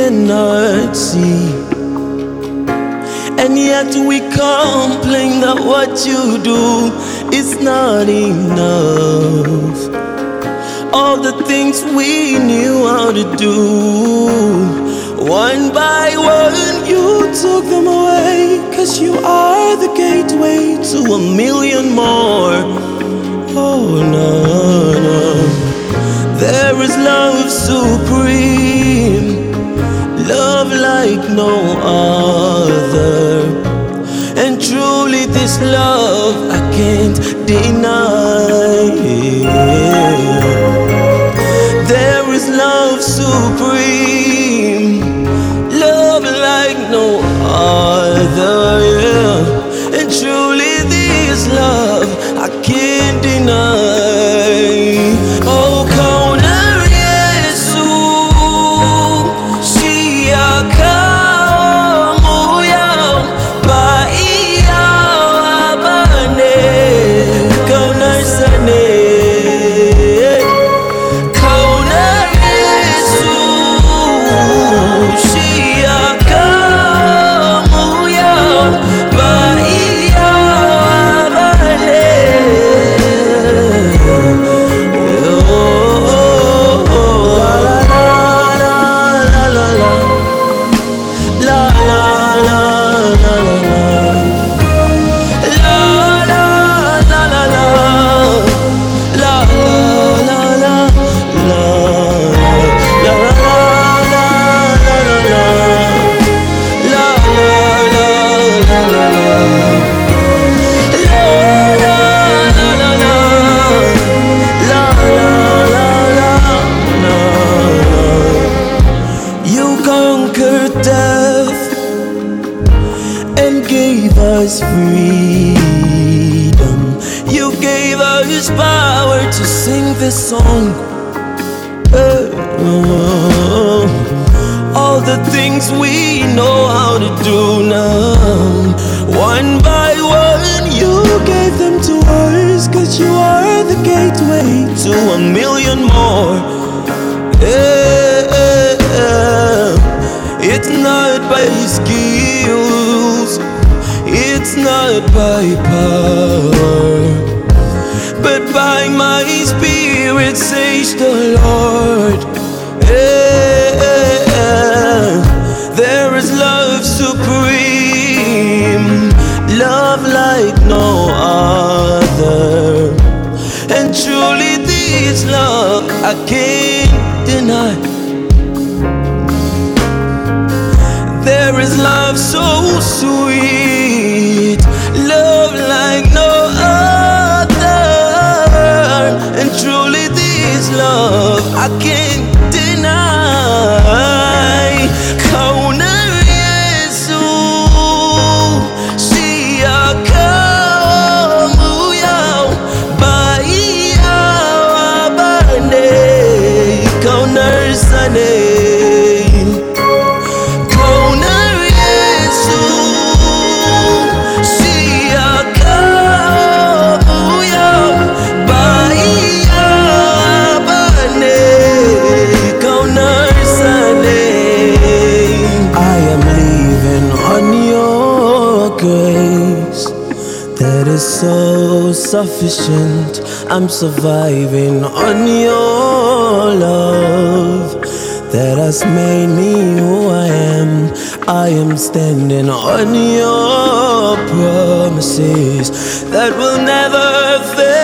cannot see. And yet we complain that what you do is not enough. All the things we knew how to do, one by one you took them away. 'Cause you are the gateway to a million more. Oh no, no. There is love supreme, love like no other. And truly this love I can't deny. There is love supreme, love like no other, yeah. And truly this love I can't deny. Oh, kaunar Yesu, shiyaka moya ba iya abane, kaunar sane. Death and gave us freedom. You gave us power to sing this song. All the things we know how to do now, one by one you gave them to us. 'Cause you are the gateway to a million more. It's not by skills, it's not by power, but by my spirit, says the Lord. There is love supreme, love like no other. And truly this love I can't deny. There is love so sweet, love like no other. And truly this love I can't deny. Kaunar Yesu, shiyaka moya ba iya abane, kaunar sane. Grace that is so sufficient. I'm surviving on your love that has made me who I am. I am standing on your promises that will never fail.